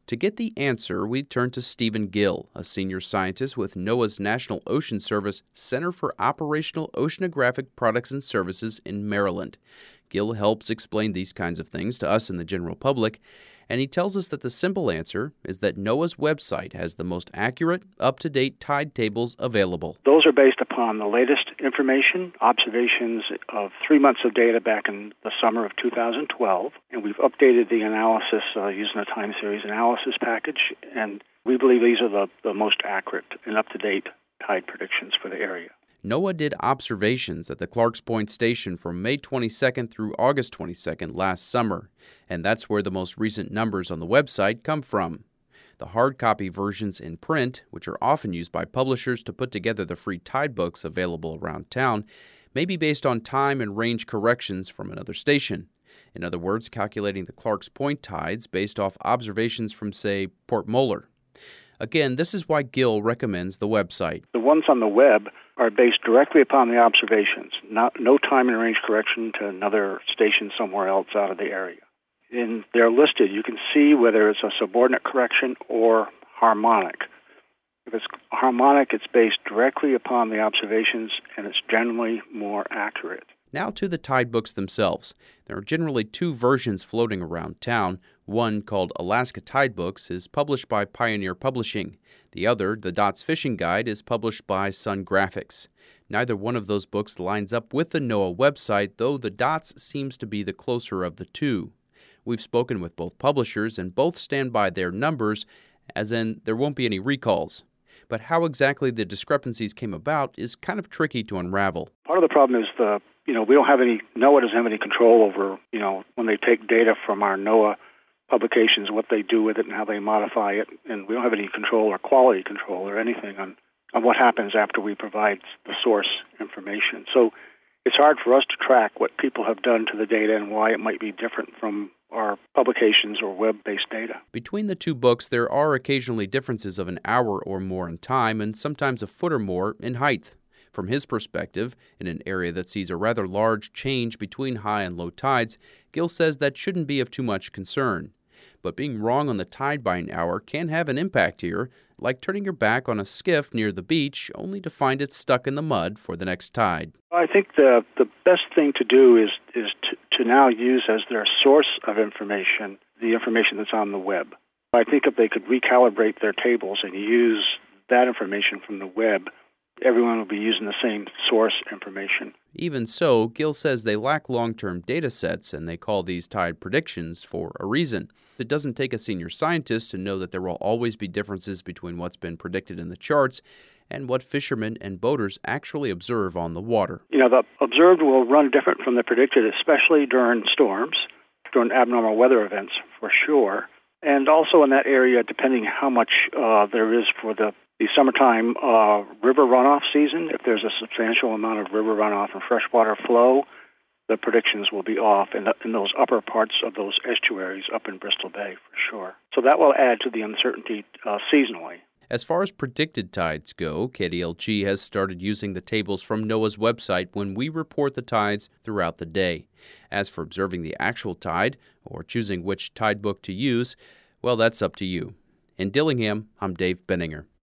To get the answer, we turn to Stephen Gill, a senior scientist with NOAA's National Ocean Service Center for Operational Oceanographic Products and Services in Maryland. Gill helps explain these kinds of things to us in the general public, and he tells us that the simple answer is that NOAA's website has the most accurate, up-to-date tide tables available. Those are based upon the latest information, observations of 3 months of data back in the summer of 2012, and we've updated the analysis using a time series analysis package, and we believe these are the most accurate and up-to-date tide predictions for the area. NOAA did observations at the Clarks Point Station from May 22nd through August 22nd last summer, and that's where the most recent numbers on the website come from. The hard copy versions in print, which are often used by publishers to put together the free tide books available around town, may be based on time and range corrections from another station. In other words, calculating the Clarks Point tides based off observations from, say, Port Moller. Again, this is why Gill recommends the website. The ones on the web are based directly upon the observations, no time and range correction to another station somewhere else out of the area. And they're listed. You can see whether it's a subordinate correction or harmonic. If it's harmonic, it's based directly upon the observations, and it's generally more accurate. Now to the tide books themselves. There are generally two versions floating around town. One, called Alaska Tide Books, is published by Pioneer Publishing. The other, The Dots Fishing Guide, is published by Sun Graphics. Neither one of those books lines up with the NOAA website, though The Dots seems to be the closer of the two. We've spoken with both publishers, and both stand by their numbers, as in there won't be any recalls. But how exactly the discrepancies came about is kind of tricky to unravel. Part of the problem is NOAA doesn't have any control over, when they take data from our NOAA publications, what they do with it and how they modify it, and we don't have any control or quality control or anything on what happens after we provide the source information. So it's hard for us to track what people have done to the data and why it might be different from our publications or web-based data. Between the two books, there are occasionally differences of an hour or more in time and sometimes a foot or more in height. From his perspective, in an area that sees a rather large change between high and low tides, Gill says that shouldn't be of too much concern. But being wrong on the tide by an hour can have an impact here, like turning your back on a skiff near the beach only to find it stuck in the mud for the next tide. I think the best thing to do is to now use as their source of information the information that's on the web. I think if they could recalibrate their tables and use that information from the web, everyone will be using the same source information. Even so, Gill says they lack long-term data sets, and they call these tide predictions for a reason. It doesn't take a senior scientist to know that there will always be differences between what's been predicted in the charts and what fishermen and boaters actually observe on the water. The observed will run different from the predicted, especially during storms, during abnormal weather events, for sure. And also in that area, depending how much there is for the summertime river runoff season, if there's a substantial amount of river runoff and freshwater flow, the predictions will be off in those upper parts of those estuaries up in Bristol Bay for sure. So that will add to the uncertainty seasonally. As far as predicted tides go, KDLG has started using the tables from NOAA's website when we report the tides throughout the day. As for observing the actual tide, or choosing which tide book to use, well, that's up to you. In Dillingham, I'm Dave Benninger.